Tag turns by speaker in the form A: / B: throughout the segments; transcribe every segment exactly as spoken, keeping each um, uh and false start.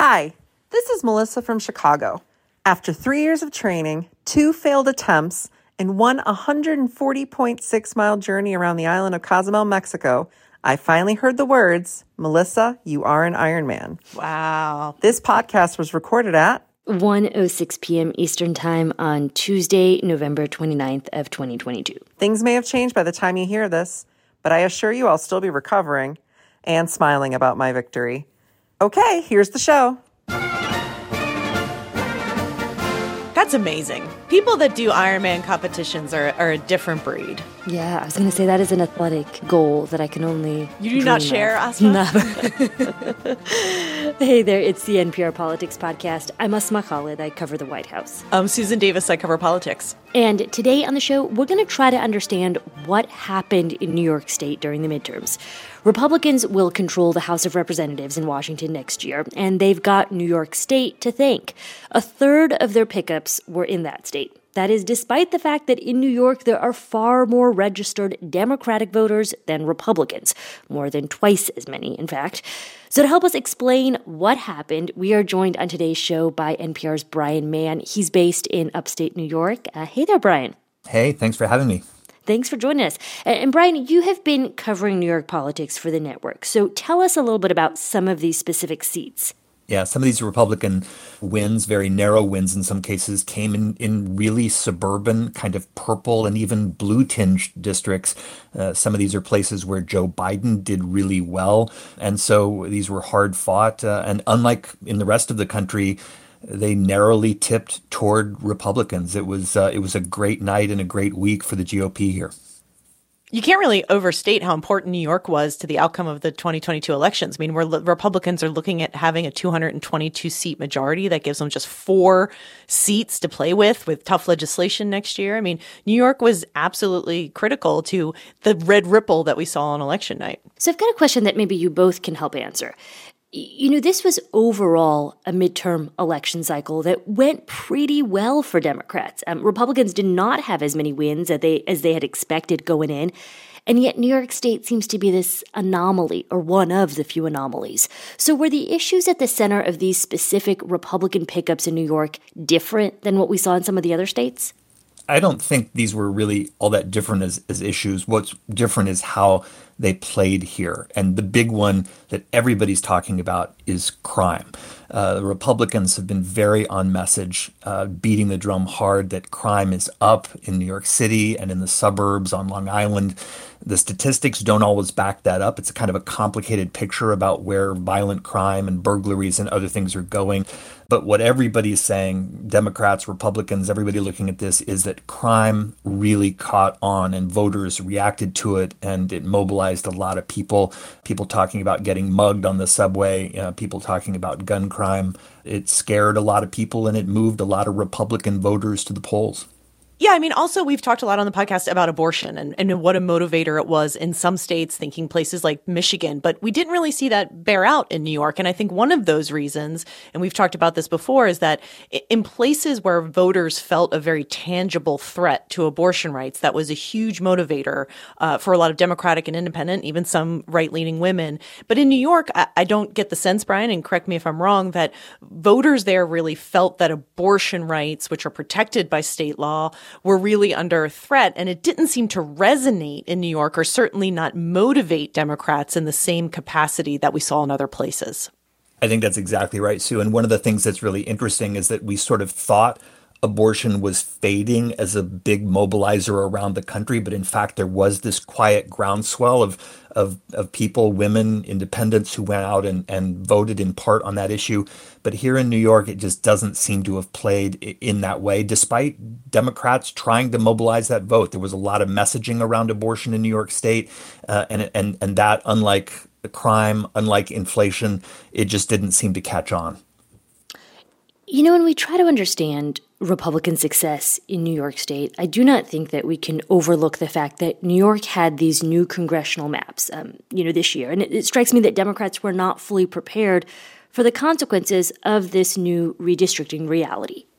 A: Hi, this is Melissa from Chicago. After three years of training, two failed attempts, and one one hundred forty point six mile journey around the island of Cozumel, Mexico, I finally heard the words, Melissa, you are an Ironman.
B: Wow.
A: This podcast was recorded at
C: one oh six p.m. Eastern Time on Tuesday, November twenty-ninth of twenty twenty-two.
A: Things may have changed by the time you hear this, but I assure you I'll still be recovering and smiling about my victory. Okay, here's the show.
B: That's amazing. People that do Ironman competitions are, are a different breed.
C: Yeah, I was going to say that is an athletic goal that I can only
B: You do not share,
C: of.
B: Asma?
C: No. Hey there, it's the N P R Politics Podcast. I'm Asma Khalid. I cover the White House.
B: I'm Susan Davis. I cover politics.
C: And today on the show, we're going to try to understand what happened in New York State during the midterms. Republicans will control the House of Representatives in Washington next year, and they've got New York State to thank. A third of their pickups were in that state. That is despite the fact that in New York there are far more registered Democratic voters than Republicans, more than twice as many, in fact. So to help us explain what happened, we are joined on today's show by N P R's Brian Mann. He's based in upstate New York. Uh, hey there, Brian.
D: Hey, thanks for having me.
C: Thanks for joining us. And, and Brian, you have been covering New York politics for the network. So tell us a little bit about some of these specific seats.
D: Yeah, some of these Republican wins, very narrow wins in some cases, came in, in really suburban, kind of purple and even blue-tinged districts. Uh, some of these are places where Joe Biden did really well. And so these were hard fought. Uh, and unlike in the rest of the country, they narrowly tipped toward Republicans. It was uh, it was a great night and a great week for the G O P here.
B: You can't really overstate how important New York was to the outcome of the twenty twenty-two elections. I mean, where Republicans are looking at having a two hundred twenty-two seat majority that gives them just four seats to play with, with tough legislation next year. I mean, New York was absolutely critical to the red ripple that we saw on election night.
C: So I've got a question that maybe you both can help answer. You know, this was overall a midterm election cycle that went pretty well for Democrats. Um, Republicans did not have as many wins as they, as they had expected going in. And yet New York State seems to be this anomaly, or one of the few anomalies. So were the issues at the center of these specific Republican pickups in New York different than what we saw in some of the other states?
D: I don't think these were really all that different as, as issues. What's different is how they played here. And the big one that everybody's talking about is crime. Uh, the Republicans have been very on message, uh, beating the drum hard that crime is up in New York City and in the suburbs on Long Island. The statistics don't always back that up. It's a kind of a complicated picture about where violent crime and burglaries and other things are going. But what everybody is saying, Democrats, Republicans, everybody looking at this, is that crime really caught on and voters reacted to it, and it mobilized a lot of people. People talking about getting mugged on the subway, uh, people talking about gun crime. It scared a lot of people, and it moved a lot of Republican voters to the polls.
B: Yeah, I mean, also, we've talked a lot on the podcast about abortion and, and what a motivator it was in some states, thinking places like Michigan. But we didn't really see that bear out in New York. And I think one of those reasons, and we've talked about this before, is that in places where voters felt a very tangible threat to abortion rights, that was a huge motivator uh, for a lot of Democratic and independent, even some right-leaning women. But in New York, I, I don't get the sense, Brian, and correct me if I'm wrong, that voters there really felt that abortion rights, which are protected by state law, were really under threat. And it didn't seem to resonate in New York, or certainly not motivate Democrats in the same capacity that we saw in other places.
D: I think that's exactly right, Sue. And one of the things that's really interesting is that we sort of thought abortion was fading as a big mobilizer around the country. But in fact, there was this quiet groundswell of of, of people, women, independents who went out and, and voted in part on that issue. But here in New York, it just doesn't seem to have played in that way, despite Democrats trying to mobilize that vote. There was a lot of messaging around abortion in New York State. Uh, and, and, and that, unlike the crime, unlike inflation, it just didn't seem to catch on.
C: You know, when we try to understand Republican success in New York State, I do not think that we can overlook the fact that New York had these new congressional maps, um, you know, this year. And it, it strikes me that Democrats were not fully prepared for the consequences of this new redistricting reality.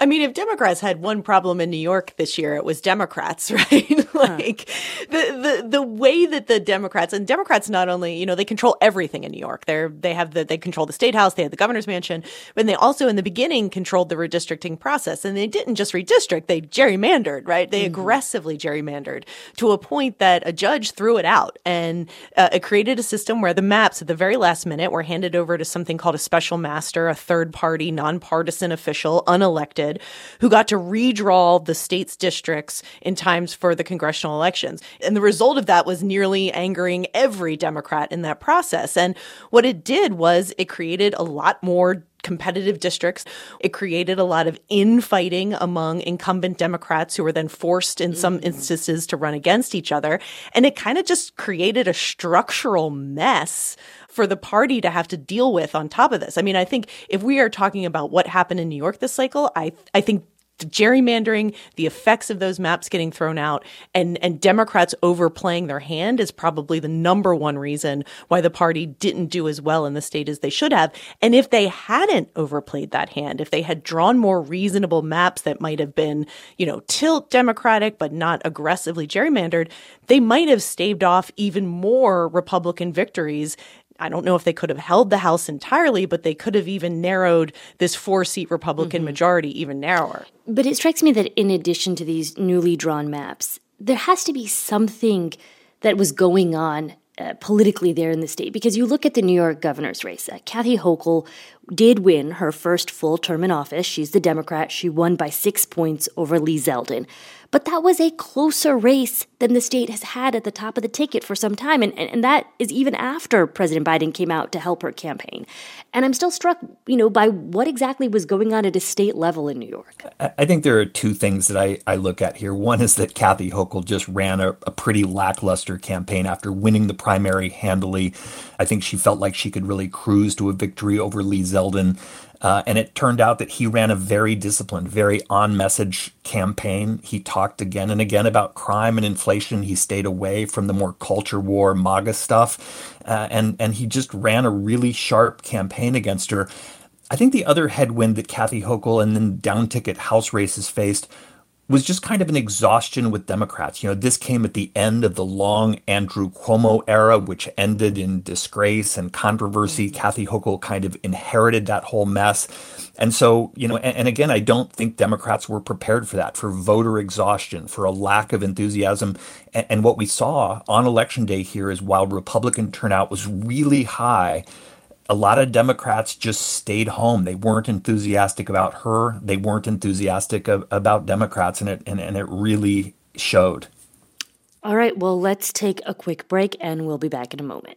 B: I mean, if Democrats had one problem in New York this year, it was Democrats, right? like huh. the, the the way that the Democrats and Democrats not only, you know, they control everything in New York. They're they have the they control the state house, they have the governor's mansion, but they also in the beginning controlled the redistricting process. And they didn't just redistrict, they gerrymandered, right? They mm-hmm. aggressively gerrymandered to a point that a judge threw it out. And uh, it created a system where the maps at the very last minute were handed over to something called a special master, a third party, nonpartisan official, unelected, who got to redraw the state's districts in times for the congressional elections. And the result of that was nearly angering every Democrat in that process. And what it did was it created a lot more competitive districts. It created a lot of infighting among incumbent Democrats who were then forced in some instances to run against each other. And it kind of just created a structural mess for the party to have to deal with on top of this. I mean, I think if we are talking about what happened in New York this cycle, I I think the gerrymandering, the effects of those maps getting thrown out, and, and Democrats overplaying their hand is probably the number one reason why the party didn't do as well in the state as they should have. And if they hadn't overplayed that hand, if they had drawn more reasonable maps that might have been, you know, tilt Democratic but not aggressively gerrymandered, they might have staved off even more Republican victories. I don't know if they could have held the House entirely, but they could have even narrowed this four-seat Republican mm-hmm. majority even narrower.
C: But it strikes me that in addition to these newly drawn maps, there has to be something that was going on uh, politically there in the state. Because you look at the New York governor's race. Uh, Kathy Hochul did win her first full term in office. She's the Democrat. She won by six points over Lee Zeldin. But that was a closer race than the state has had at the top of the ticket for some time. And, and, and that is even after President Biden came out to help her campaign. And I'm still struck, you know, by what exactly was going on at a state level in New York.
D: I think there are two things that I, I look at here. One is that Kathy Hochul just ran a, a pretty lackluster campaign after winning the primary handily. I think she felt like she could really cruise to a victory over Lee Zeldin. Uh, and it turned out that he ran a very disciplined, very on-message campaign. He talked again and again about crime and inflation. He stayed away from the more culture war, MAGA stuff. Uh, and, and he just ran a really sharp campaign against her. I think the other headwind that Kathy Hochul and then down-ticket House races faced was just kind of an exhaustion with Democrats. You know, this came at the end of the long Andrew Cuomo era, which ended in disgrace and controversy. Kathy Hochul kind of inherited that whole mess. And so, you know, and, and again, I don't think Democrats were prepared for that, for voter exhaustion, for a lack of enthusiasm. And, and what we saw on Election Day here is while Republican turnout was really high, a lot of Democrats just stayed home. They weren't enthusiastic about her. They weren't enthusiastic of, about Democrats, and it and, and it really showed.
C: All right, well, let's take a quick break, and we'll be back in a moment.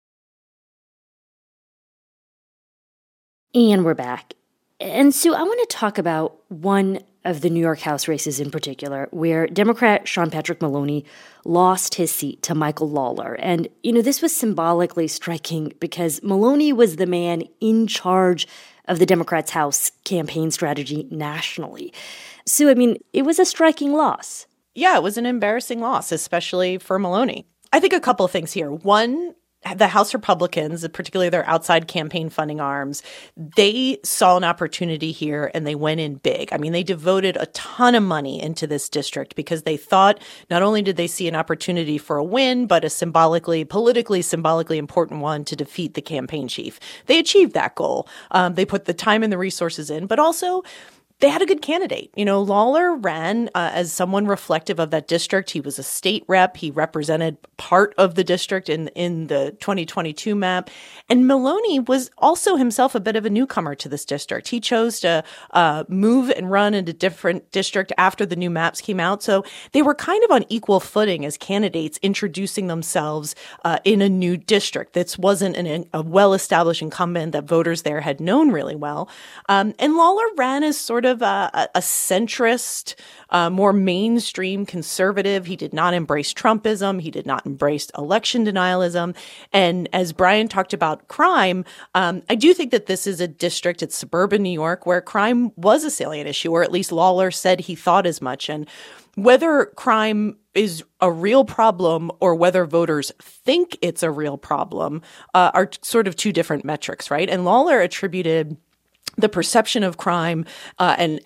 C: And we're back. And Sue, I want to talk about one of the New York House races in particular, where Democrat Sean Patrick Maloney lost his seat to Michael Lawler. And, you know, this was symbolically striking because Maloney was the man in charge of the Democrats' House campaign strategy nationally. Sue, I mean, it was a striking loss.
B: Yeah, it was an embarrassing loss, especially for Maloney. I think a couple of things here. One, the House Republicans, particularly their outside campaign funding arms, they saw an opportunity here and they went in big. I mean, they devoted a ton of money into this district because they thought not only did they see an opportunity for a win, but a symbolically, politically symbolically important one to defeat the campaign chief. They achieved that goal. Um, they put the time and the resources in, but also they had a good candidate. You know, Lawler ran uh, as someone reflective of that district. He was a state rep. He represented part of the district in, in the twenty twenty-two map. And Maloney was also himself a bit of a newcomer to this district. He chose to uh, move and run in a different district after the new maps came out. So they were kind of on equal footing as candidates introducing themselves uh, in a new district. This wasn't an, a well-established incumbent that voters there had known really well. Um, and Lawler ran as sort of of a, a centrist, uh, more mainstream conservative. He did not embrace Trumpism. He did not embrace election denialism. And as Brian talked about crime, um, I do think that this is a district, it's suburban New York, where crime was a salient issue, or at least Lawler said he thought as much. And whether crime is a real problem or whether voters think it's a real problem uh, are sort of two different metrics, right? And Lawler attributed the perception of crime uh, and and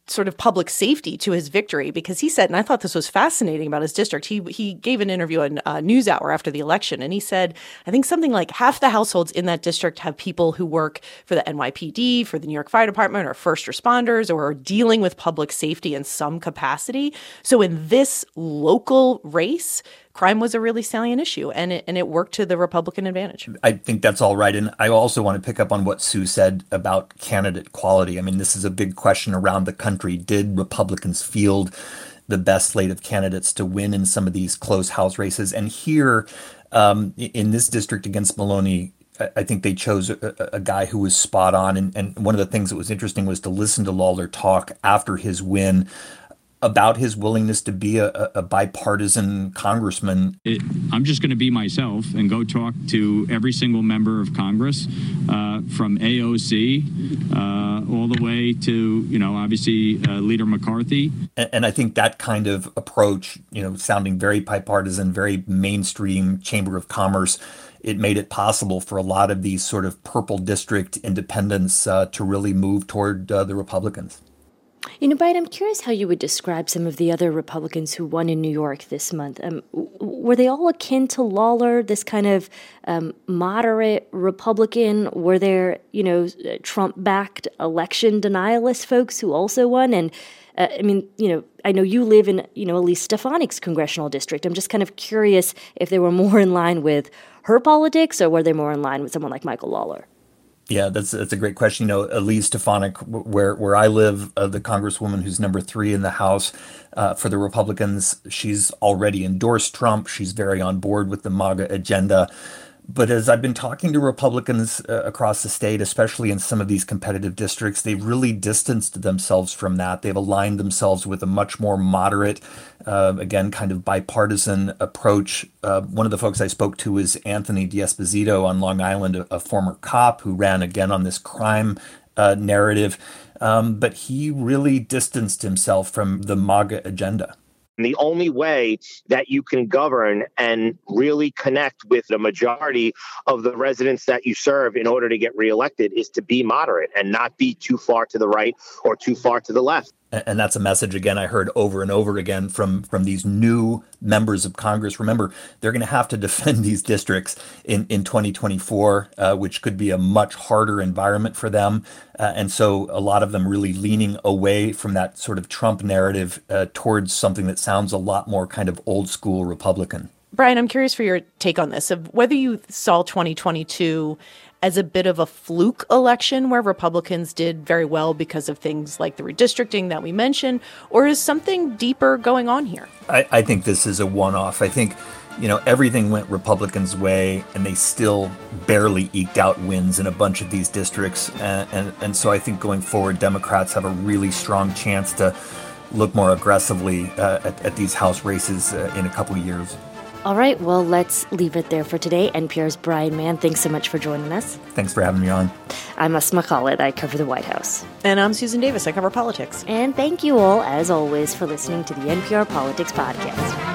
B: sort of public safety to his victory, because he said, and I thought this was fascinating about his district, he he gave an interview on uh, NewsHour after the election, and he said, I think something like half the households in that district have people who work for the N Y P D, for the New York Fire Department, or first responders, or are dealing with public safety in some capacity. So in this local race, crime was a really salient issue, and it, and it worked to the Republican advantage.
D: I think that's all right. And I also want to pick up on what Sue said about candidate quality. I mean, this is a big question around the country. Did Republicans field the best slate of candidates to win in some of these close House races? And here, um, in this district against Maloney, I think they chose a, a guy who was spot on. And, and one of the things that was interesting was to listen to Lawler talk after his win about his willingness to be a, a bipartisan congressman.
E: It, I'm just going to be myself and go talk to every single member of Congress, uh, from A O C uh, all the way to, you know, obviously uh, Leader McCarthy.
D: And, and I think that kind of approach, you know, sounding very bipartisan, very mainstream Chamber of Commerce, it made it possible for a lot of these sort of purple district independents uh, to really move toward uh, the Republicans.
C: You know, Brian, I'm curious how you would describe some of the other Republicans who won in New York this month. Um, were they all akin to Lawler, this kind of um, moderate Republican? Were there, you know, Trump-backed election denialist folks who also won? And, uh, I mean, you know, I know you live in, you know, Elise Stefanik's congressional district. I'm just kind of curious if they were more in line with her politics or were they more in line with someone like Michael Lawler?
D: Yeah, that's that's a great question. You know, Elise Stefanik, where where I live, uh, the congresswoman who's number three in the House uh, for the Republicans, she's already endorsed Trump. She's very on board with the MAGA agenda. But as I've been talking to Republicans uh, across the state, especially in some of these competitive districts, they've really distanced themselves from that. They've aligned themselves with a much more moderate, uh, again, kind of bipartisan approach. Uh, one of the folks I spoke to is Anthony D'Esposito on Long Island, a, a former cop who ran again on this crime uh, narrative. Um, but he really distanced himself from the MAGA agenda.
F: And the only way that you can govern and really connect with the majority of the residents that you serve in order to get reelected is to be moderate and not be too far to the right or too far to the left.
D: And that's a message, again, I heard over and over again from, from these new members of Congress. Remember, they're going to have to defend these districts in, in twenty twenty-four, uh, which could be a much harder environment for them. Uh, and so a lot of them really leaning away from that sort of Trump narrative uh, towards something that sounds a lot more kind of old school Republican.
B: Brian, I'm curious for your take on this, of whether you saw twenty twenty-two as a bit of a fluke election where Republicans did very well because of things like the redistricting that we mentioned, or is something deeper going on here?
D: I, I think this is a one-off. I think, you know, everything went Republicans' way, and they still barely eked out wins in a bunch of these districts. And, and, and so I think going forward, Democrats have a really strong chance to look more aggressively uh, at, at these House races uh, in a couple of years.
C: All right, well, let's leave it there for today. N P R's Brian Mann, thanks so much for joining us.
D: Thanks for having me on.
C: I'm Asma Khalid. I cover the White House.
B: And I'm Susan Davis. I cover politics.
C: And thank you all, as always, for listening to the N P R Politics Podcast.